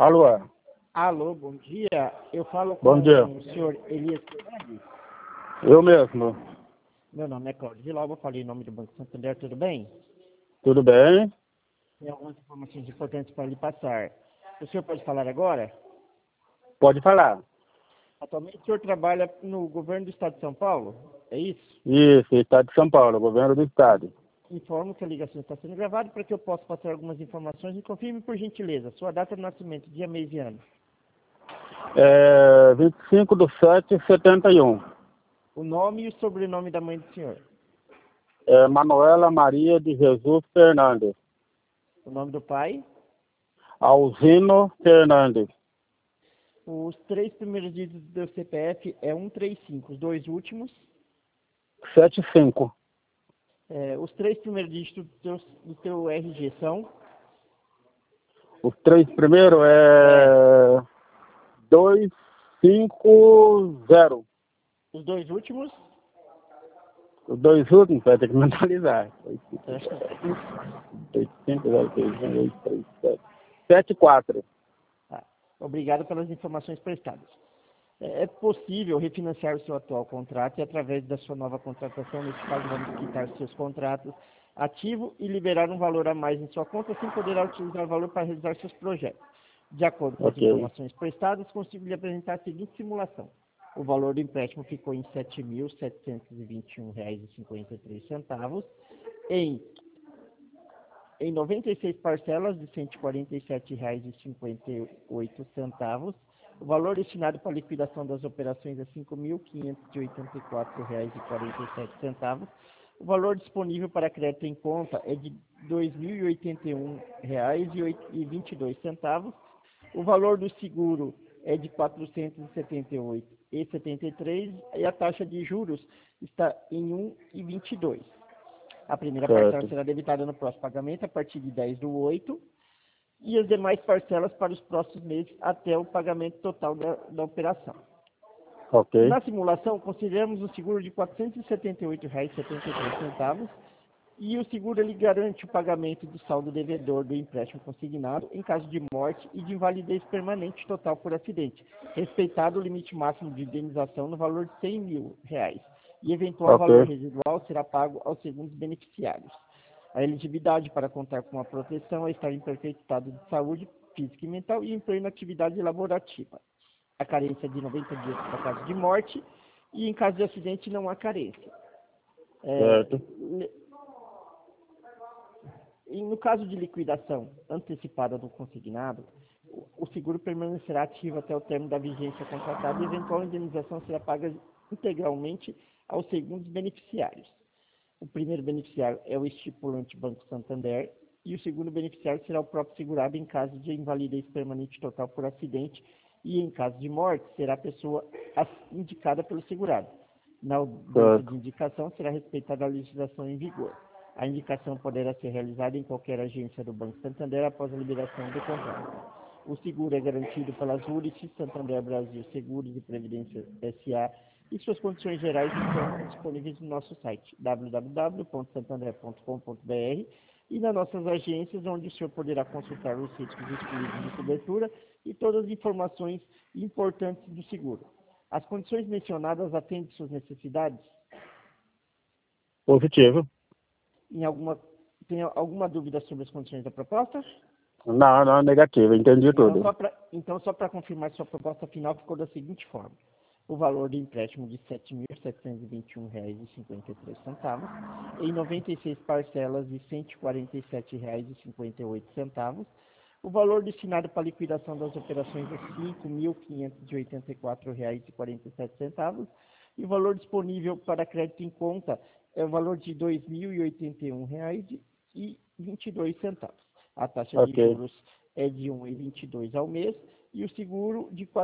Alô, Alô, bom dia. Eu falo com bom dia. o senhor Elias Fernandes. Eu mesmo. Meu nome é Cláudio de Lauba, falei em nome do Banco Santander, tudo bem? Tudo bem? Tem algumas informações importantes para lhe passar. O senhor pode falar agora? Pode falar. Atualmente o senhor trabalha no governo do estado de São Paulo, é isso? Isso, Estado de São Paulo, governo do Estado. Informo que a ligação está sendo gravada para que eu possa passar algumas informações e confirme, por gentileza, sua data de nascimento, dia, mês e ano. 25/7/71. O nome e o sobrenome da mãe do senhor. Manuela Maria de Jesus Fernandes. O nome do pai. Alzino Fernandes. Os 3 primeiros dígitos do CPF é 135, os 2 últimos. 75. Os 3 primeiros dígitos do teu RG são? Os 3 primeiros é 250. Os 2 últimos? Os 2 últimos vai ter que mentalizar. 74. Tá. Obrigado pelas informações prestadas. É possível refinanciar o seu atual contrato e, através da sua nova contratação, nesse caso, vamos quitar seus contratos ativo e liberar um valor a mais em sua conta, assim poderá utilizar o valor para realizar seus projetos. De acordo com as informações prestadas, consigo lhe apresentar a seguinte simulação. O valor do empréstimo ficou em R$ 7.721,53 em 96 parcelas de R$ 147,58. O valor destinado para a liquidação das operações é R$ 5.584,47. O valor disponível para crédito em conta é de R$ 2.081,22. O valor do seguro é de R$ 478,73 e a taxa de juros está em 1,22. A primeira parcela será debitada no próximo pagamento a partir de 10/8 e as demais parcelas para os próximos meses até o pagamento total da operação. Ok. Na simulação, consideramos o seguro de R$ 478,73 e o seguro ele garante o pagamento do saldo devedor do empréstimo consignado em caso de morte e de invalidez permanente total por acidente, respeitado o limite máximo de indenização no valor de R$ 100.000 e eventual valor residual será pago aos segundos beneficiários. A elegibilidade para contar com a proteção é estar em perfeito estado de saúde física e mental e em plena atividade laborativa. A carência é de 90 dias para caso de morte e em caso de acidente não há carência. E no caso de liquidação antecipada do consignado, o seguro permanecerá ativo até o término da vigência contratada e eventual indenização será paga integralmente aos segundos beneficiários. O primeiro beneficiário é o estipulante Banco Santander e o segundo beneficiário será o próprio segurado em caso de invalidez permanente total por acidente e em caso de morte será a pessoa indicada pelo segurado. Na ausência de indicação será respeitada a legislação em vigor. A indicação poderá ser realizada em qualquer agência do Banco Santander após a liberação do contrato. O seguro é garantido pela Zurich, Santander Brasil Seguros e Previdência S.A. e suas condições gerais estão disponíveis no nosso site www.santander.com.br e nas nossas agências, onde o senhor poderá consultar os riscos excluídos de cobertura e todas as informações importantes do seguro. As condições mencionadas atendem suas necessidades? Positivo. Tem alguma dúvida sobre as condições da proposta? Não, negativo, entendi tudo. Então, só para confirmar, sua proposta final ficou da seguinte forma. O valor do empréstimo de R$ 7.721,53 em 96 parcelas de R$ 147,58. O valor destinado para a liquidação das operações é R$ 5.584,47 e o valor disponível para crédito em conta é o valor de R$ 2.081,22. A taxa de juros é de 1,22 ao mês e o seguro de R$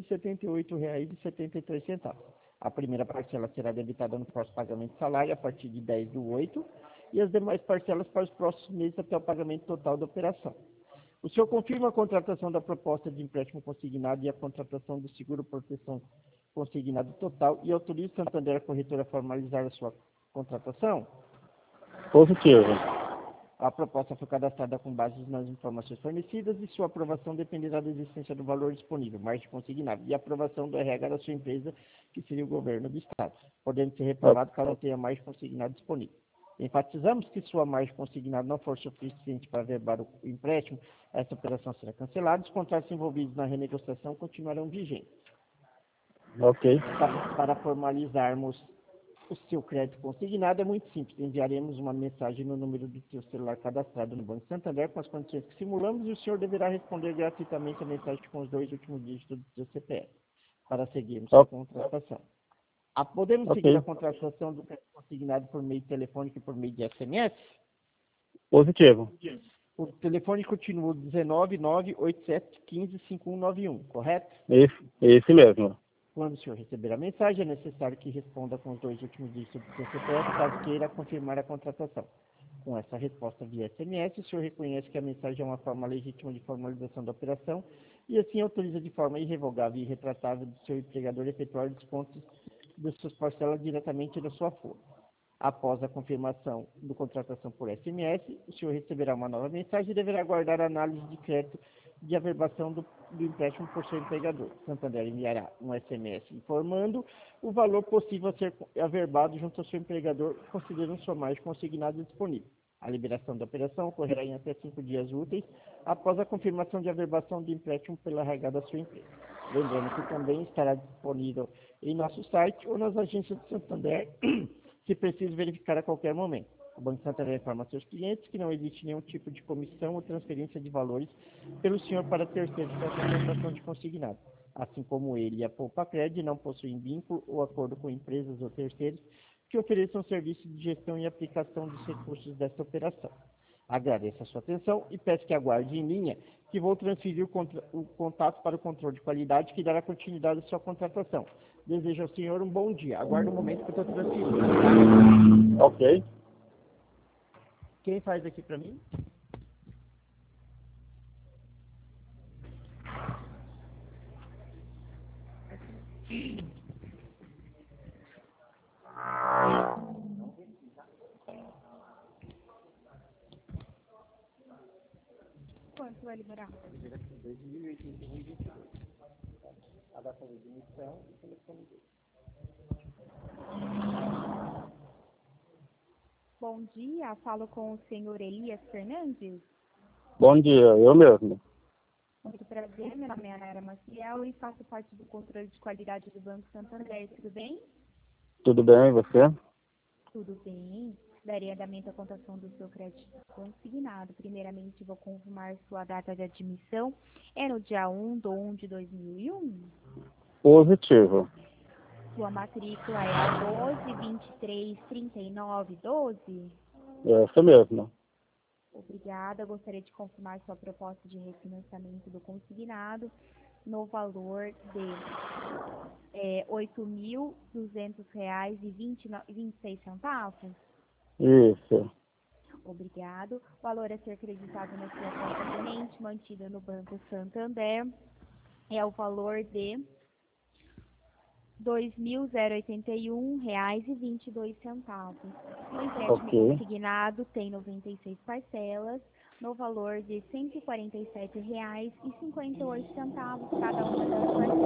478,73. A primeira parcela será debitada no próximo pagamento de salário a partir de 10/8 e as demais parcelas para os próximos meses até o pagamento total da operação. O senhor confirma a contratação da proposta de empréstimo consignado e a contratação do seguro proteção consignado total e autoriza o Santander a corretora a formalizar a sua contratação? Positivo. A proposta foi cadastrada com base nas informações fornecidas e sua aprovação dependerá da existência do valor disponível, margem consignada, e aprovação do RH da sua empresa, que seria o governo do Estado, podendo ser reprovado caso não tenha margem consignada disponível. Enfatizamos que sua margem consignada não for suficiente para averbar o empréstimo, essa operação será cancelada e os contratos envolvidos na renegociação continuarão vigentes. Ok. Para formalizarmos o seu crédito consignado é muito simples. Enviaremos uma mensagem no número do seu celular cadastrado no Banco Santander com as condições que simulamos e o senhor deverá responder gratuitamente a mensagem com os 2 últimos dígitos do seu CPF para seguirmos a contratação. Podemos seguir a contratação do crédito consignado por meio telefônico e por meio de SMS? Positivo. O telefone continua 19987155191, correto? Esse mesmo. Quando o senhor receber a mensagem, é necessário que responda com os 2 últimos dígitos do seu CPF, caso queira confirmar a contratação. Com essa resposta via SMS, o senhor reconhece que a mensagem é uma forma legítima de formalização da operação e assim autoriza de forma irrevogável e irretratável do seu empregador efetuar descontos de suas parcelas diretamente da sua folha. Após a confirmação da contratação por SMS, o senhor receberá uma nova mensagem e deverá aguardar a análise de crédito de averbação do empréstimo por seu empregador. Santander enviará um SMS informando o valor possível a ser averbado junto ao seu empregador, considerando sua margem consignada disponível. A liberação da operação ocorrerá em até 5 dias úteis após a confirmação de averbação do empréstimo pela RH da sua empresa. Lembrando que também estará disponível em nosso site ou nas agências de Santander, se preciso verificar a qualquer momento. O Banco Santander informa a seus clientes que não existe nenhum tipo de comissão ou transferência de valores pelo senhor para terceiros para a contratação de consignado. Assim como ele e a Poupacred não possuem vínculo ou acordo com empresas ou terceiros que ofereçam serviço de gestão e aplicação dos recursos desta operação. Agradeço a sua atenção e peço que aguarde em linha, que vou transferir o contato para o controle de qualidade que dará continuidade à sua contratação. Desejo ao senhor um bom dia. Aguarde um momento que eu estou transferindo. Tá? Ok. Quem faz aqui para mim? Quanto vai liberar? 2081 a data de emissão e o telefone dele. Bom dia, falo com o senhor Elias Fernandes. Bom dia, eu mesmo. Muito prazer, meu nome é Anara Maciel e faço parte do controle de qualidade do Banco Santander. Tudo bem? Tudo bem, e você? Tudo bem. Darei andamento à contação do seu crédito consignado. Primeiramente, vou confirmar sua data de admissão. É no dia 1/1/2001. Positivo. Sua matrícula é a 12233912. Essa mesmo. Obrigada. Gostaria de confirmar sua proposta de refinanciamento do consignado no valor de R$ 8.200,26. Isso. Obrigado. O valor a ser acreditado na sua conta corrente mantida no Banco Santander é o valor de R$ 2.081,22. O empréstimo consignado tem 96 parcelas, no valor de R$ 147,58 cada uma das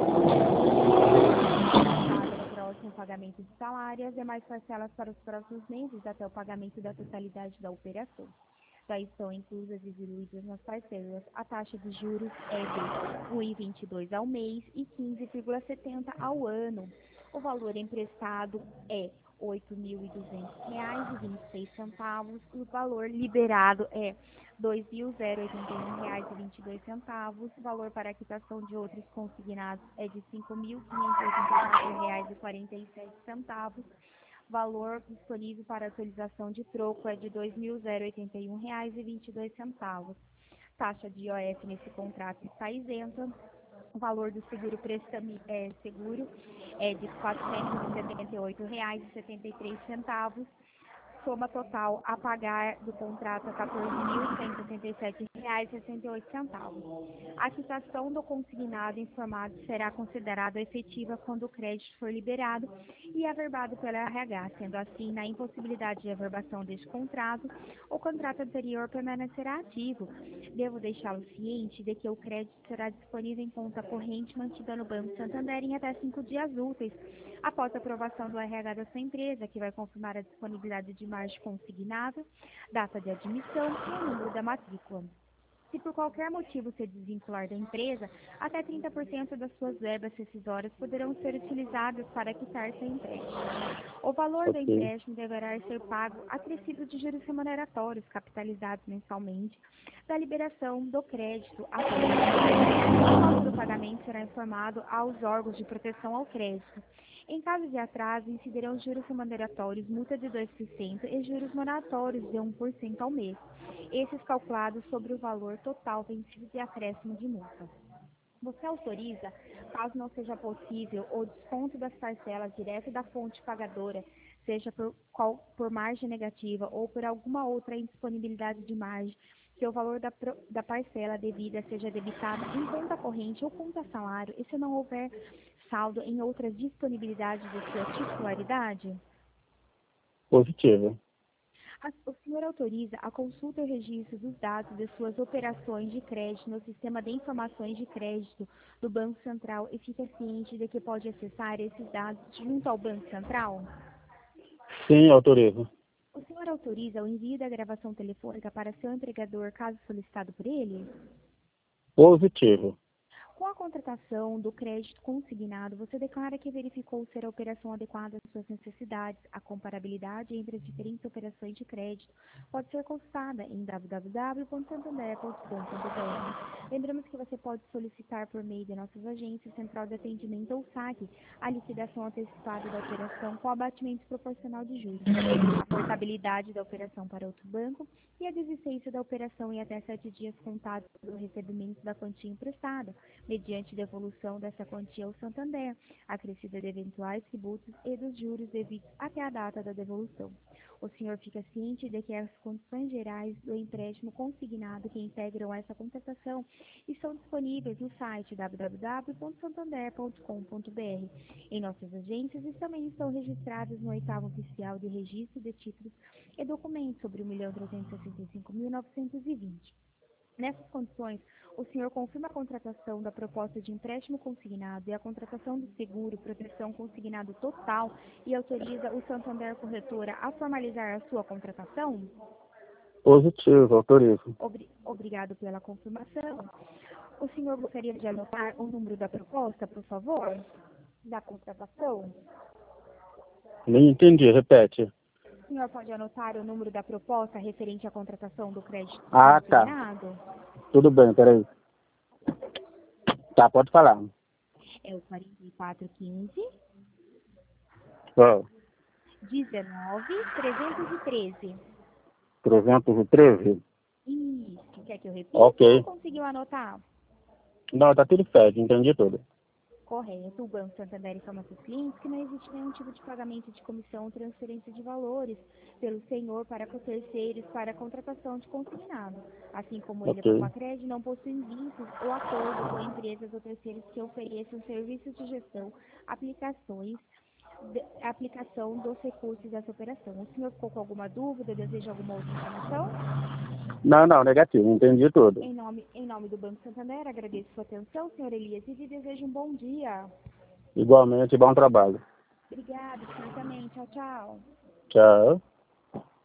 parcelas. No próximo pagamento de salário, as demais parcelas para os próximos meses até o pagamento da totalidade da operação. Já estão inclusas e diluídas nas parcelas. A taxa de juros é de R$ 1,22 ao mês e 15,70 ao ano. O valor emprestado é R$ 8.200,26. O valor liberado é R$ 2.081,22. O valor para a quitação de outros consignados é de R$ 5.584,47. Valor disponível para atualização de troco é de R$ 2.081,22. Taxa de IOF nesse contrato está isenta. O valor do seguro seguro é de R$ 478,73. soma total a pagar do contrato é R$ 14.167,68. A quitação do consignado informado será considerada efetiva quando o crédito for liberado e averbado pela RH, sendo assim, na impossibilidade de averbação deste contrato, o contrato anterior permanecerá ativo. Devo deixá-lo ciente de que o crédito será disponível em conta corrente mantida no Banco Santander em até 5 dias úteis, após a aprovação do RH da sua empresa, que vai confirmar a disponibilidade de margem consignada, data de admissão e o número da matrícula. Se por qualquer motivo se desvincular da empresa, até 30% das suas verbas rescisórias poderão ser utilizadas para quitar seu empréstimo. O valor do Ok. empréstimo deverá ser pago acrescido de juros remuneratórios capitalizados mensalmente da liberação do crédito a todo. O valor do pagamento será informado aos órgãos de proteção ao crédito. Em caso de atraso, incidirão juros remuneratórios, multa de 2% e juros moratórios de 1% ao mês, esses calculados sobre o valor total vencido de acréscimo de multa. Você autoriza, caso não seja possível, o desconto das parcelas direto da fonte pagadora, seja por margem negativa ou por alguma outra indisponibilidade de margem, que o valor da parcela devida seja debitado em conta corrente ou conta salário, e se não houver saldo em outras disponibilidades de sua titularidade? Positivo. O senhor autoriza a consulta e o registro dos dados de suas operações de crédito no sistema de informações de crédito do Banco Central e fica ciente de que pode acessar esses dados junto ao Banco Central? Sim, autorizo. O senhor autoriza o envio da gravação telefônica para seu empregador, caso solicitado por ele? Positivo. Com a contratação do crédito consignado, você declara que verificou ser a operação adequada às suas necessidades. A comparabilidade entre as diferentes operações de crédito pode ser consultada em www.santander.com.br. Lembramos que você pode solicitar por meio de nossas agências, central de atendimento ou saque, a liquidação antecipada da operação com abatimento proporcional de juros, a portabilidade da operação para outro banco e a desistência da operação em até 7 dias contados do recebimento da quantia emprestada, mediante devolução dessa quantia ao Santander, acrescida de eventuais tributos e dos juros devidos até a data da devolução. O senhor fica ciente de que as condições gerais do empréstimo consignado que integram essa contratação estão disponíveis no site www.santander.com.br. Em nossas agências também estão registradas no 8º Oficial de Registro de Títulos e Documentos sobre o 1.365.920. Nessas condições, o senhor confirma a contratação da proposta de empréstimo consignado e a contratação do seguro proteção consignado total e autoriza o Santander Corretora a formalizar a sua contratação? Positivo, autorizo. Obrigado pela confirmação. O senhor gostaria de anotar o número da proposta, por favor? Da contratação? Nem entendi, repete. O senhor pode anotar o número da proposta referente à contratação do crédito Ah, consignado? tá. Tudo bem, peraí. Tá, pode falar. É o 4415 Ó, 19.313. 313? Isso. Quer que eu repita? Ok. Ou conseguiu anotar? Não, tá tudo certo, entendi tudo. Correto. O Banco Santander informa seus clientes que não existe nenhum tipo de pagamento de comissão ou transferência de valores pelo senhor para terceiros para a contratação de consignado. Assim como ele, a Ok. Papacred, não possui vínculos ou acordo com empresas ou terceiros que ofereçam serviços de gestão, aplicação dos recursos dessa operação. O senhor ficou com alguma dúvida? Deseja alguma outra informação? Não, negativo, entendi tudo. Em nome do Banco Santander, agradeço sua atenção, senhor Elias, e desejo um bom dia. Igualmente, bom trabalho. Obrigada, senhor também. Tchau, tchau. Tchau.